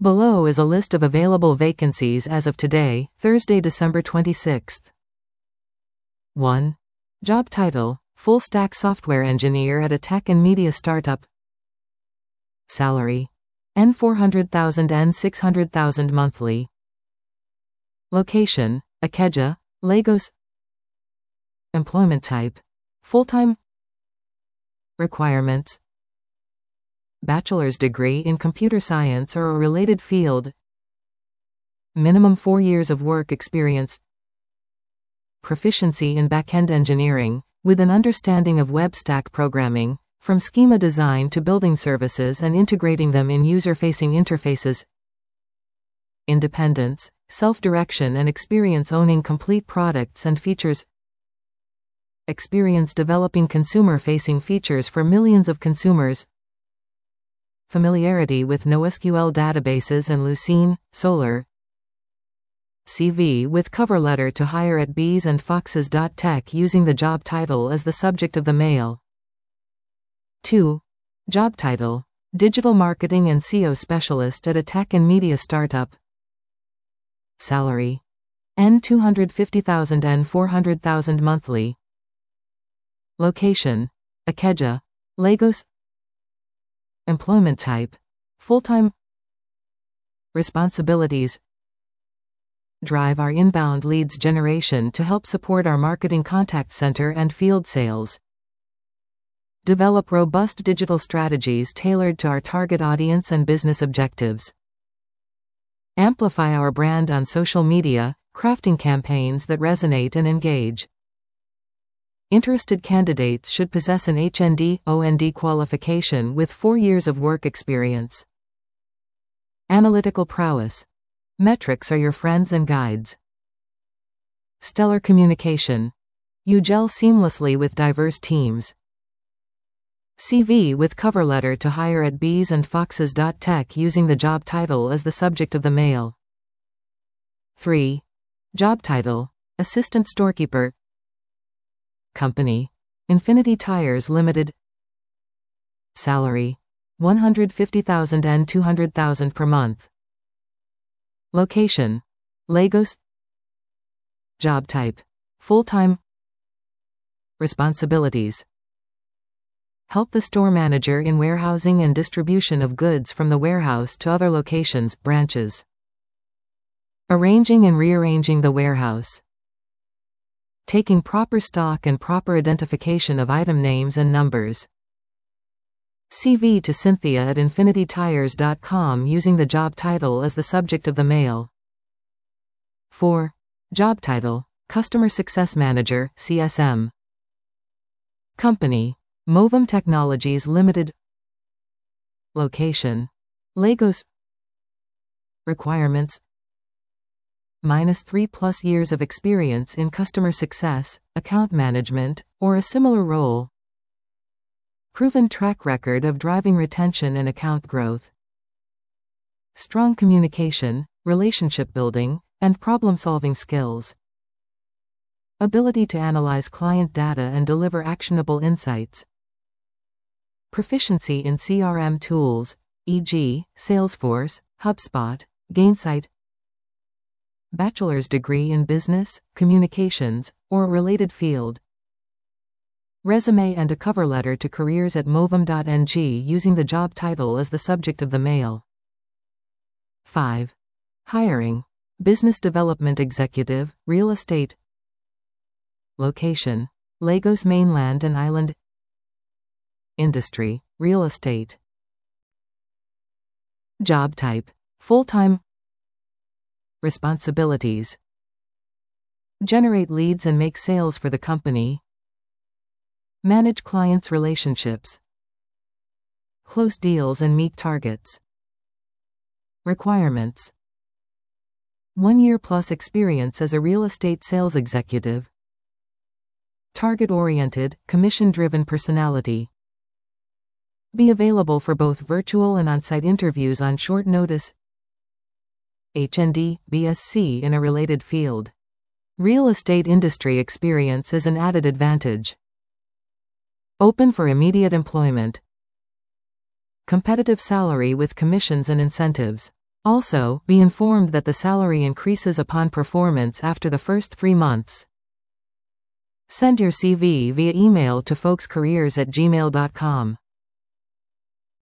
Below is a list of available vacancies as of today, Thursday, December 26th. 1. Job title: Full Stack Software Engineer at a Tech and Media Startup. Salary: N400,000 N600,000 monthly. Location: Ikeja, Lagos. Employment type: full-time. Requirements: bachelor's degree in computer science or a related field. Minimum 4 years of work experience. Proficiency in backend engineering, with an understanding of web stack programming, from schema design to building services and integrating them in user-facing interfaces. Independence, self-direction and experience owning complete products and features. Experience developing consumer-facing features for millions of consumers. Familiarity with NoSQL databases and Lucene, Solr. CV with cover letter to hire at bees and foxes. Tech using the job title as the subject of the mail. 2. Job title: Digital Marketing and SEO Specialist at a Tech and Media Startup. Salary: N250,000 N400,000 monthly. Location: Ikeja, Lagos. Employment type: full-time. Responsibilities: drive our inbound leads generation to help support our marketing contact center and field sales. Develop robust digital strategies tailored to our target audience and business objectives. Amplify our brand on social media, crafting campaigns that resonate and engage. Interested candidates should possess an HND/OND qualification with 4 years of work experience. Analytical prowess. Metrics are your friends and guides. Stellar communication. You gel seamlessly with diverse teams. CV with cover letter to hire at bees and foxes. Tech using the job title as the subject of the mail. 3. Job title: Assistant Storekeeper. Company: Infinity Tires Limited. Salary: 150,000 and 200,000 per month. Location: Lagos. Job type: full-time. Responsibilities: help the store manager in warehousing and distribution of goods from the warehouse to other locations, branches. Arranging and rearranging the warehouse. Taking proper stock and proper identification of item names and numbers. CV to Cynthia at infinitytires.com using the job title as the subject of the mail. 4. Job title: Customer Success Manager, CSM. Company: Movum Technologies Limited. Location: Lagos. Requirements: -3+ years of experience in customer success, account management, or a similar role. Proven track record of driving retention and account growth. Strong communication, relationship building, and problem-solving skills. Ability to analyze client data and deliver actionable insights. Proficiency in CRM tools, e.g., Salesforce, HubSpot, Gainsight. Bachelor's degree in business, communications, or a related field. Resume and a cover letter to careers at movum.ng using the job title as the subject of the mail. 5. Hiring: Business Development Executive, Real Estate. Location: Lagos Mainland and Island. Industry: Real estate. Job type: full-time. Responsibilities: generate leads and make sales for the company. Manage clients' relationships. Close deals and meet targets. Requirements: 1 year plus experience as a real estate sales executive. Target-oriented, commission-driven personality. Be available for both virtual and on-site interviews on short notice. HND, BSc in a related field. Real estate industry experience is an added advantage. Open for immediate employment. Competitive salary with commissions and incentives. Also, be informed that the salary increases upon performance after the first 3 months. Send your CV via email to folkscareers@gmail.com.